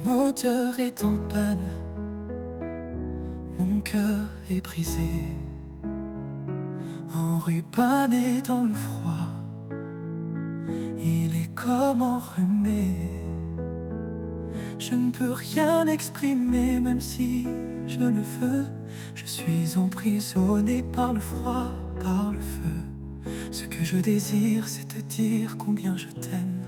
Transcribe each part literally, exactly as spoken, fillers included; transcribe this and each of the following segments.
Mon moteur est en panne, mon cœur est brisé, enrubanné dans le froid. Il est comme enrhumé. Je ne peux rien exprimer, même si je le veux. Je suis emprisonné par le froid, par le feu. Ce que je désire, c'est te dire combien je t'aime.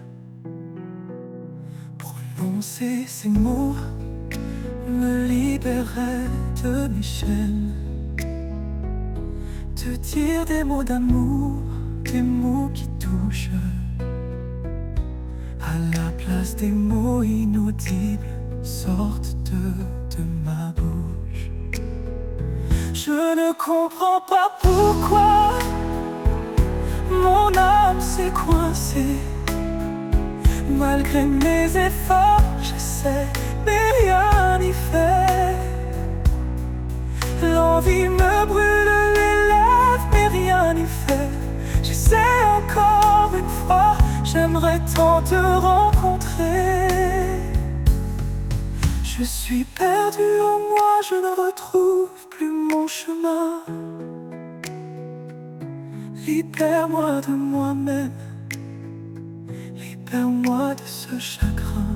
Prononcer ces mots me libérerait de mes chaînes. Te dire des mots d'amour, des mots qui touchent, à la place des mots inaudibles sortent de, de ma bouche. Je ne comprends pas pourquoi mon âme s'est coincée. Malgré mes efforts, j'essaie, mais rien n'y fait. L'envie me brûle les lèvres, mais rien n'y fait. J'essaie encore une fois, j'aimerais tant te rencontrer. Je suis perdu en moi, je ne retrouve plus mon chemin. Libère-moi de moi-même, libère-moi de ce chagrin.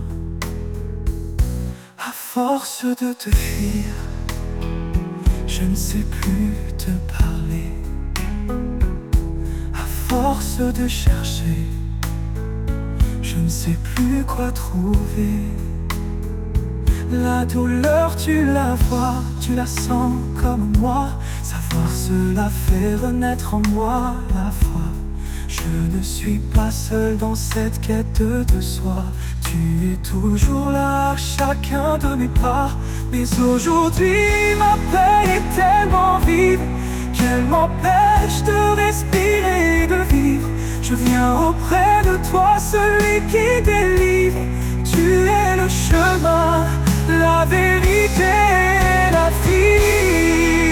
À force de te fuir, je ne sais plus te parler. À force de chercher, je ne sais plus quoi trouver. La douleur, tu la vois, tu la sens comme moi. Sa force la fait renaître en moi la foi. Je ne suis pas seul dans cette quête de soi. Tu es toujours là, à chacun de mes pas. Mais aujourd'hui, ma paix est tellement vive qu'elle m'empêche de respirer et de vivre. Je viens auprès de toi, celui qui délivre. Tu es le chemin, la vérité et la vie.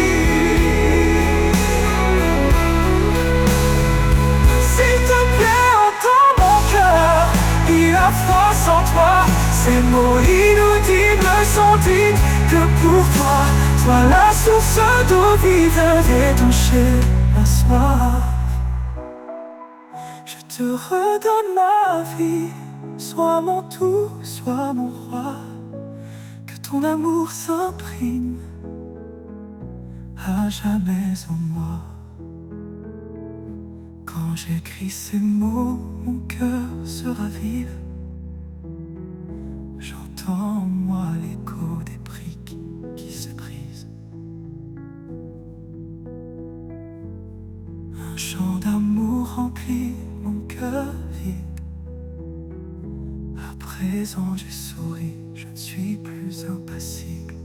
S'il te plaît, entends mon cœur, il a foi sans toi. Ces mots inaudibles sont dignes que pour toi. Toi la source d'eau vive d'étancher ma soif. Je te redonne ma vie, sois mon tout, sois mon roi. Que ton amour s'imprime à jamais en moi. Quand j'écris ces mots, mon cœur se ravive. J'entends en moi l'écho des briques qui se brisent. Un chant d'amour remplit mon cœur vide. À présent j'ai souri, je ne suis plus impassible.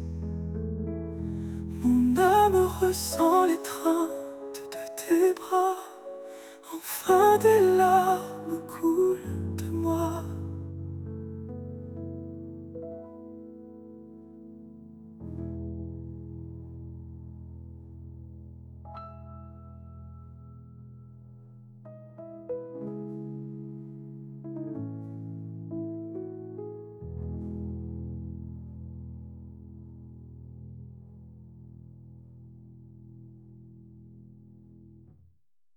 Mon âme ressent l'étreinte de tes bras. Enfin des larmes coulent de moi.